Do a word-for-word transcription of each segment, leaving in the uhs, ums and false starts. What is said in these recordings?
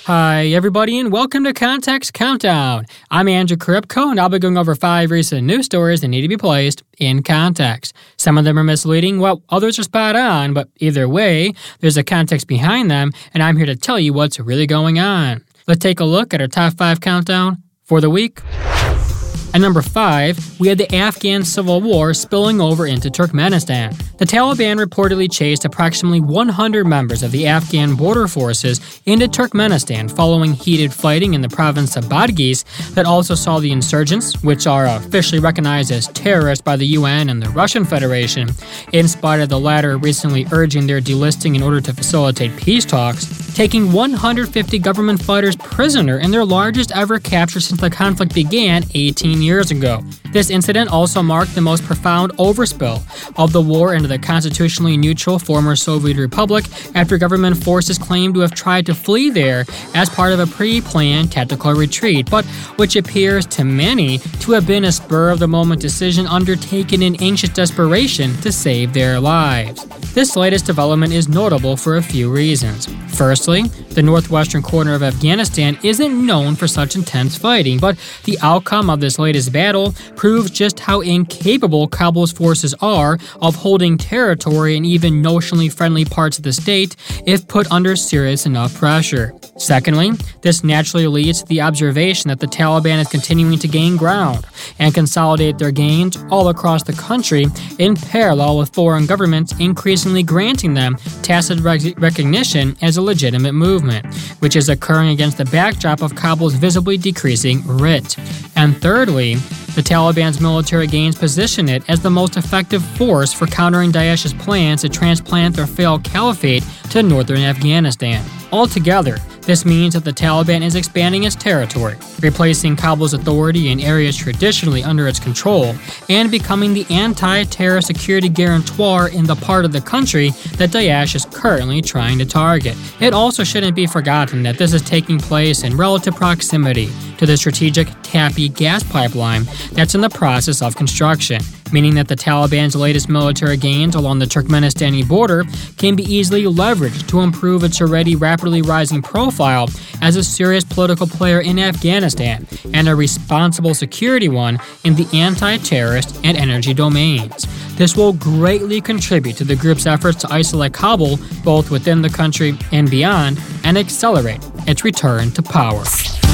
Hi, everybody, and welcome to Context Countdown. I'm Andrew Karipko, and I'll be going over five recent news stories that need to be placed in context. Some of them are misleading, while others are spot on, but either way, there's a context behind them, and I'm here to tell you what's really going on. Let's take a look at our top five countdown for the week. At number five, we had the Afghan civil war spilling over into Turkmenistan. The Taliban reportedly chased approximately one hundred members of the Afghan border forces into Turkmenistan following heated fighting in the province of Badghis that also saw the insurgents, which are officially recognized as terrorists by the U N and the Russian Federation, in spite of the latter recently urging their delisting in order to facilitate peace talks, taking one hundred fifty government fighters prisoner in their largest ever capture since the conflict began eighteen years ago. This incident also marked the most profound overspill of the war into the constitutionally neutral former Soviet Republic after government forces claimed to have tried to flee there as part of a pre-planned tactical retreat, but which appears to many to have been a spur-of-the-moment decision undertaken in anxious desperation to save their lives. This latest development is notable for a few reasons. Firstly, the northwestern corner of Afghanistan isn't known for such intense fighting, but the outcome of this latest battle proves just how incapable Kabul's forces are of holding territory in even notionally friendly parts of the state if put under serious enough pressure. Secondly, this naturally leads to the observation that the Taliban is continuing to gain ground and consolidate their gains all across the country in parallel with foreign governments increasingly granting them tacit rec- recognition as a legitimate movement, which is occurring against the backdrop of Kabul's visibly decreasing R I T. And thirdly, the Taliban's military gains position it as the most effective force for countering Daesh's plans to transplant their failed caliphate to northern Afghanistan. Altogether, this means that the Taliban is expanding its territory, replacing Kabul's authority in areas traditionally under its control, and becoming the anti-terror security guarantor in the part of the country that Daesh is currently trying to target. It also shouldn't be forgotten that this is taking place in relative proximity to the strategic Tapi gas pipeline that's in the process of construction, meaning that the Taliban's latest military gains along the Turkmenistani border can be easily leveraged to improve its already rapidly rising profile as a serious political player in Afghanistan and a responsible security one in the anti-terrorist and energy domains. This will greatly contribute to the group's efforts to isolate Kabul both within the country and beyond and accelerate its return to power.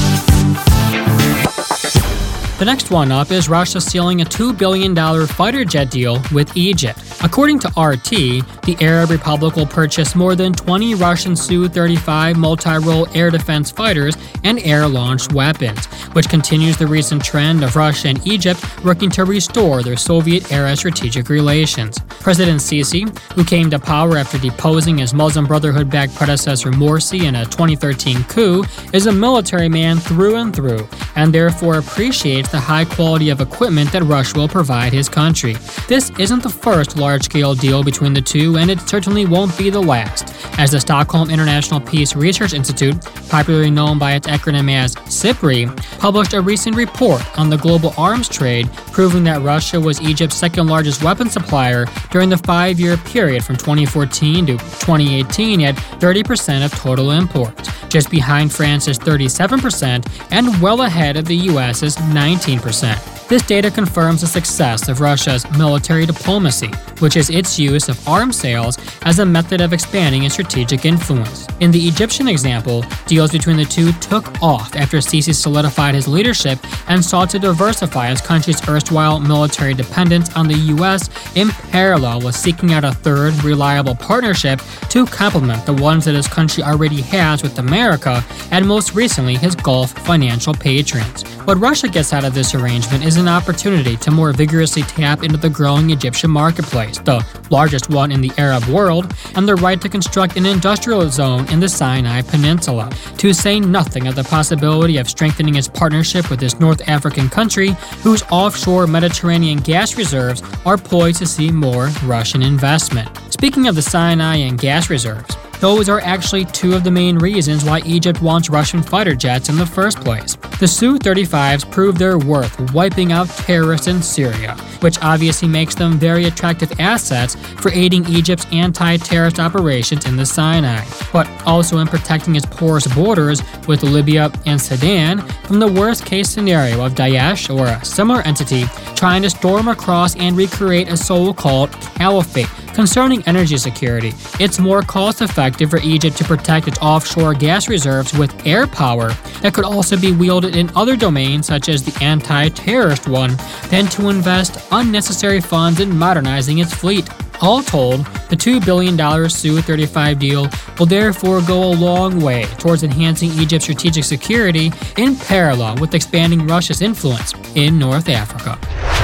The next one up is Russia sealing a two billion dollars fighter jet deal with Egypt. According to R T, the Arab Republic will purchase more than twenty Russian S U thirty-five multi-role air defense fighters and air-launched weapons, which continues the recent trend of Russia and Egypt working to restore their Soviet-era strategic relations. President Sisi, who came to power after deposing his Muslim Brotherhood-backed predecessor Morsi in a twenty thirteen coup, is a military man through and through, and therefore appreciates the high quality of equipment that Russia will provide his country. This isn't the first large-scale deal between the two, and it certainly won't be the last, as the Stockholm International Peace Research Institute, popularly known by its acronym as SIPRI, published a recent report on the global arms trade proving that Russia was Egypt's second-largest weapon supplier during the five-year period from twenty fourteen to twenty eighteen at thirty percent of total imports, just behind France's thirty-seven percent and well ahead of the U S's nineteen percent. This data confirms the success of Russia's military diplomacy, which is its use of arms sales as a method of expanding its strategic influence. In the Egyptian example, deals between the two took off after Sisi solidified his leadership and sought to diversify his country's erstwhile military dependence on the U S in parallel with seeking out a third, reliable partnership to complement the ones that his country already has with America and most recently his Gulf financial patrons. What Russia gets out of this arrangement is an opportunity to more vigorously tap into the growing Egyptian marketplace, the largest one in the Arab world, and the right to construct an industrial zone in the Sinai Peninsula, to say nothing of the possibility of strengthening its partnership with this North African country whose offshore Mediterranean gas reserves are poised to see more Russian investment. Speaking of the Sinai and gas reserves, those are actually two of the main reasons why Egypt wants Russian fighter jets in the first place. The S U thirty-fives prove their worth wiping out terrorists in Syria, which obviously makes them very attractive assets for aiding Egypt's anti-terrorist operations in the Sinai, but also in protecting its porous borders with Libya and Sudan from the worst-case scenario of Daesh or a similar entity trying to storm across and recreate a so-called caliphate. Concerning energy security, it's more cost-effective for Egypt to protect its offshore gas reserves with air power that could also be wielded in other domains such as the anti-terrorist one than to invest unnecessary funds in modernizing its fleet. All told, the two billion dollars S U thirty-five deal will therefore go a long way towards enhancing Egypt's strategic security in parallel with expanding Russia's influence in North Africa.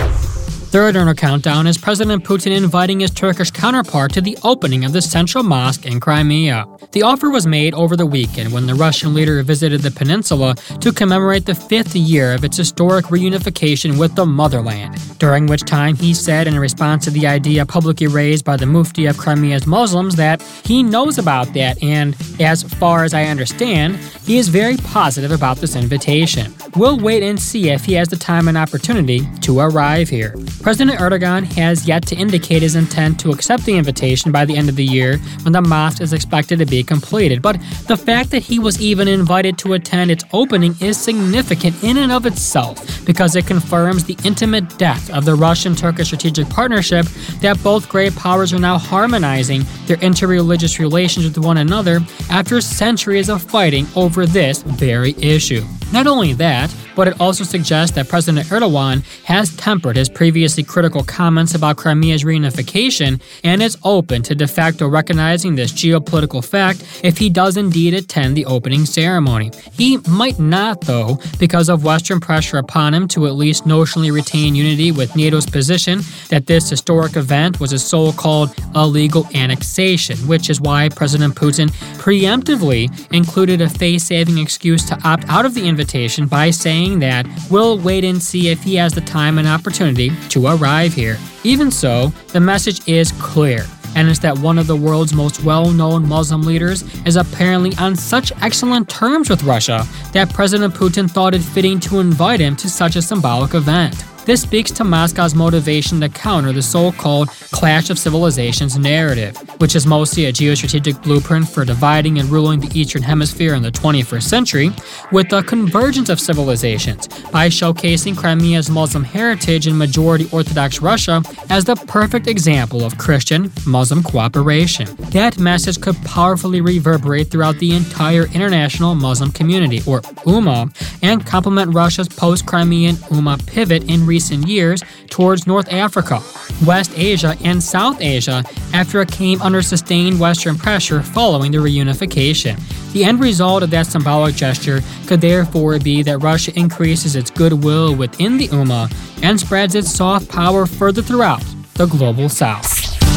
Third on our countdown is President Putin inviting his Turkish counterpart to the opening of the Central Mosque in Crimea. The offer was made over the weekend when the Russian leader visited the peninsula to commemorate the fifth year of its historic reunification with the motherland, during which time he said in response to the idea publicly raised by the Mufti of Crimea's Muslims that he knows about that and, as far as I understand, he is very positive about this invitation. We'll wait and see if he has the time and opportunity to arrive here. President Erdogan has yet to indicate his intent to accept the invitation by the end of the year when the mosque is expected to be completed, but the fact that he was even invited to attend its opening is significant in and of itself because it confirms the intimate depth of the Russian-Turkish strategic partnership that both great powers are now harmonizing their interreligious relations with one another after centuries of fighting over this very issue. Not only that, but it also suggests that President Erdogan has tempered his previously critical comments about Crimea's reunification and is open to de facto recognizing this geopolitical fact if he does indeed attend the opening ceremony. He might not, though, because of Western pressure upon him to at least notionally retain unity with NATO's position that this historic event was a so-called illegal annexation, which is why President Putin preemptively included a face-saving excuse to opt out of the invitation by saying that we'll wait and see if he has the time and opportunity to arrive here. Even so, the message is clear, and it's that one of the world's most well-known Muslim leaders is apparently on such excellent terms with Russia that President Putin thought it fitting to invite him to such a symbolic event. This speaks to Moscow's motivation to counter the so-called Clash of Civilizations narrative, which is mostly a geostrategic blueprint for dividing and ruling the Eastern Hemisphere in the twenty-first century, with the convergence of civilizations by showcasing Crimea's Muslim heritage in majority Orthodox Russia as the perfect example of Christian-Muslim cooperation. That message could powerfully reverberate throughout the entire international Muslim community, or Ummah, and complement Russia's post-Crimean Ummah pivot in recent years towards North Africa, West Asia, and South Asia after it came under sustained Western pressure following the reunification. The end result of that symbolic gesture could therefore be that Russia increases its goodwill within the Ummah and spreads its soft power further throughout the global South.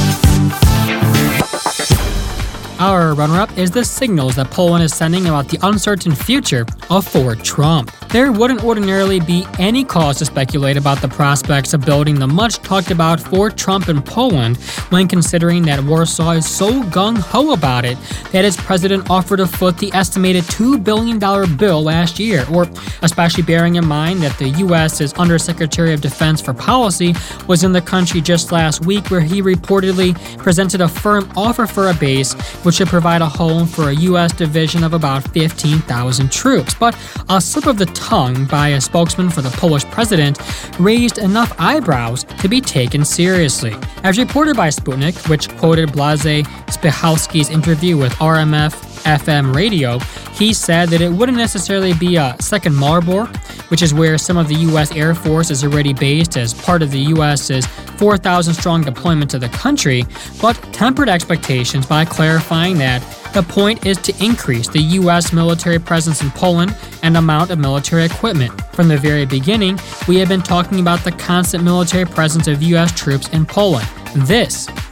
Our runner-up is the signals that Poland is sending about the uncertain future of Fort Trump. There wouldn't ordinarily be any cause to speculate about the prospects of building the much-talked-about Fort Trump in Poland when considering that Warsaw is so gung-ho about it that its president offered to foot the estimated two billion dollars bill last year, or especially bearing in mind that the U S's Undersecretary of Defense for Policy was in the country just last week where he reportedly presented a firm offer for a base which should provide a home for a U S division of about fifteen thousand troops. But a slip of the tongue by a spokesman for the Polish president raised enough eyebrows to be taken seriously. As reported by Sputnik, which quoted Blażej Spychalski's interview with R M F F M radio, he said that it wouldn't necessarily be a second Marburg, which is where some of the U S Air Force is already based as part of the U S's four thousand strong deployment to the country, but tempered expectations by clarifying that the point is to increase the U S military presence in Poland and amount of military equipment. From the very beginning, we have been talking about the constant military presence of U S troops in Poland. This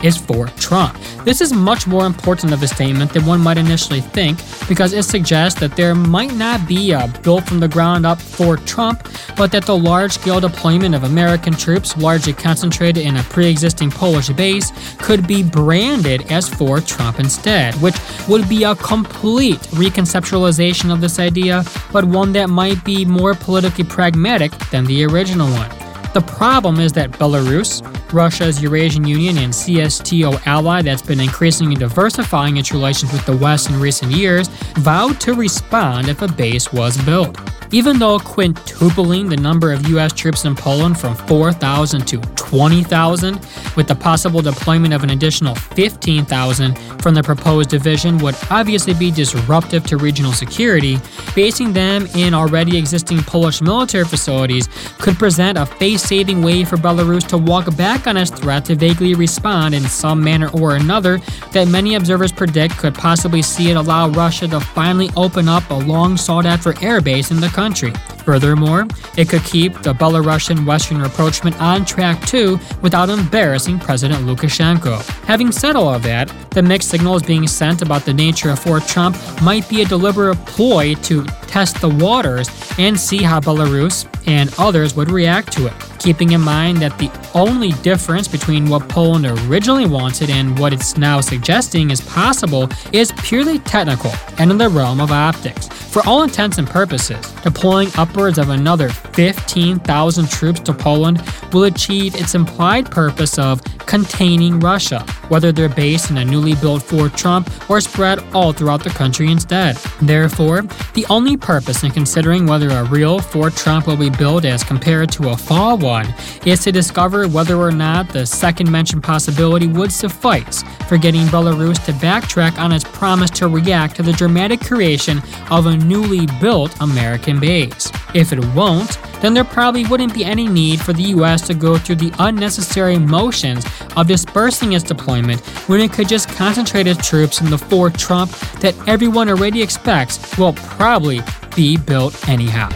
is Fort Trump. This is much more important of a statement than one might initially think because it suggests that there might not be a built-from-the-ground-up Fort Trump, but that the large-scale deployment of American troops, largely concentrated in a pre-existing Polish base, could be branded as Fort Trump instead, which would be a complete reconceptualization of this idea, but one that might be more politically pragmatic than the original one. The problem is that Belarus, Russia's Eurasian Union and C S T O ally that's been increasingly diversifying its relations with the West in recent years, vowed to respond if a base was built. Even though quintupling the number of U S troops in Poland from four thousand to twenty thousand, with the possible deployment of an additional fifteen thousand from the proposed division would obviously be disruptive to regional security, basing them in already existing Polish military facilities could present a face-saving way for Belarus to walk back on its threat to vaguely respond in some manner or another that many observers predict could possibly see it allow Russia to finally open up a long-sought-after airbase in the country. Furthermore, it could keep the Belarusian Western rapprochement on track too without embarrassing President Lukashenko. Having said all of that, the mixed signals being sent about the nature of Fort Trump might be a deliberate ploy to test the waters and see how Belarus and others would react to it, keeping in mind that the only difference between what Poland originally wanted and what it's now suggesting is possible is purely technical and in the realm of optics. For all intents and purposes, deploying upwards of another fifteen thousand troops to Poland will achieve its implied purpose of containing Russia, whether they're based in a newly built Fort Trump or spread all throughout the country instead. Therefore, the only purpose in considering whether a real Fort Trump will be built as compared to a fall one is to discover whether or not the second mentioned possibility would suffice for getting Belarus to backtrack on its promise to react to the dramatic creation of a newly built American base. If it won't, then there probably wouldn't be any need for the U S to go through the unnecessary motions of dispersing its deployment when it could just concentrate its troops in the Fort Trump that everyone already expects will probably be built anyhow.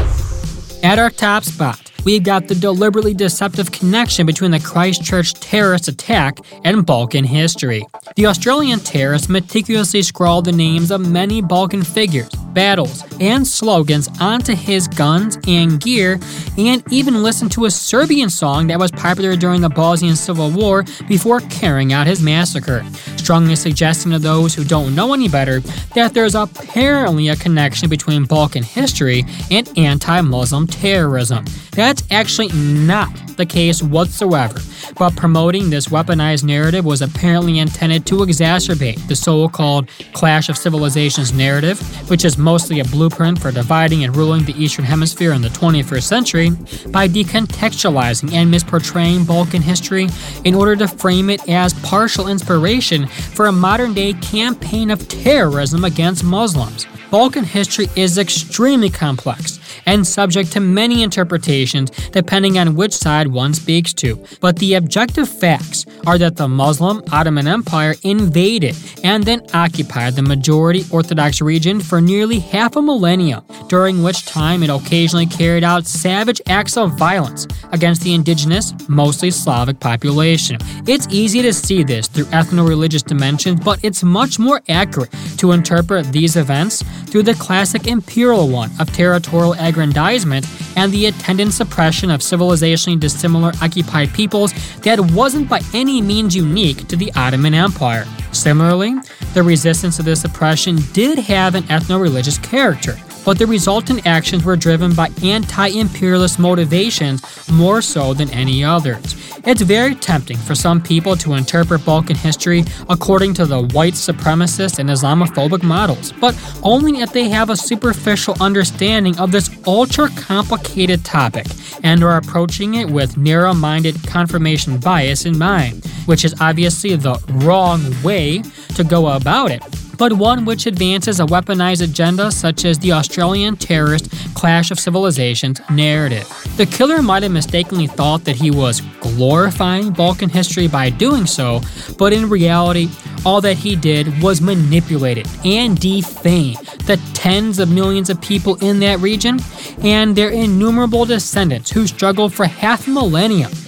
At our top spot, we've got the deliberately deceptive connection between the Christchurch terrorist attack and Balkan history. The Australian terrorist meticulously scrawled the names of many Balkan figures, battles, and slogans onto his guns and gear, and even listened to a Serbian song that was popular during the Bosnian Civil War before carrying out his massacre, strongly suggesting to those who don't know any better that there's apparently a connection between Balkan history and anti-Muslim terrorism. That's actually not the case whatsoever, but promoting this weaponized narrative was apparently intended to exacerbate the so-called Clash of Civilizations narrative, which is mostly a blueprint for dividing and ruling the Eastern Hemisphere in the twenty-first century, by decontextualizing and misportraying Balkan history in order to frame it as partial inspiration for a modern-day campaign of terrorism against Muslims. Balkan history is extremely complex and subject to many interpretations depending on which side one speaks to. But the objective facts are that the Muslim Ottoman Empire invaded and then occupied the majority Orthodox region for nearly half a millennium, during which time it occasionally carried out savage acts of violence against the indigenous, mostly Slavic population. It's easy to see this through ethno-religious dimensions, but it's much more accurate to interpret these events through the classic imperial one of territorial aggrandizement and the attendant suppression of civilizationally dissimilar occupied peoples that wasn't by any means unique to the Ottoman Empire. Similarly, the resistance to this oppression did have an ethno-religious character, but the resultant actions were driven by anti-imperialist motivations more so than any others. It's very tempting for some people to interpret Balkan history according to the white supremacist and Islamophobic models, but only if they have a superficial understanding of this ultra-complicated topic and are approaching it with narrow-minded confirmation bias in mind, which is obviously the wrong way to go about it, but one which advances a weaponized agenda such as the Australian terrorist Clash of Civilizations narrative. The killer might have mistakenly thought that he was glorifying Balkan history by doing so, but in reality, all that he did was manipulate it and defame the tens of millions of people in that region and their innumerable descendants who struggled for half a millennium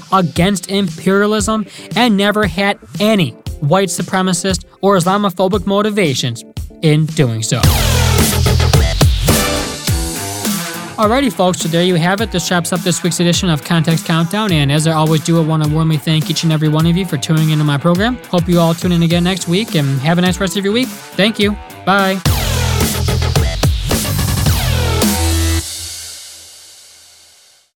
against imperialism and never had any white supremacist or Islamophobic motivations in doing so. Alrighty, folks, so there you have it. This wraps up this week's edition of Context Countdown, and as I always do, I want to warmly thank each and every one of you for tuning into my program. Hope you all tune in again next week, and have a nice rest of your week. Thank you. Bye.